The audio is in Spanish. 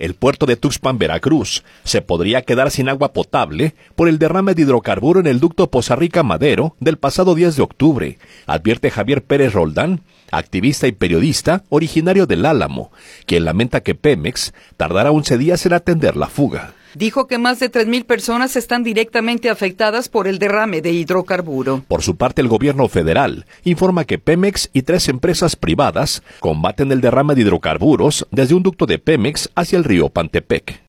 El puerto de Tuxpan, Veracruz, se podría quedar sin agua potable por el derrame de hidrocarburo en el ducto Poza Rica-Madero del pasado 10 de octubre, advierte Javier Pérez Roldán, activista y periodista originario del Álamo, quien lamenta que Pemex tardará 11 días en atender la fuga. Dijo que más de 3,000 personas están directamente afectadas por el derrame de hidrocarburo. Por su parte, el gobierno federal informa que Pemex y 3 empresas privadas combaten el derrame de hidrocarburos desde un ducto de Pemex hacia el río Pantepec.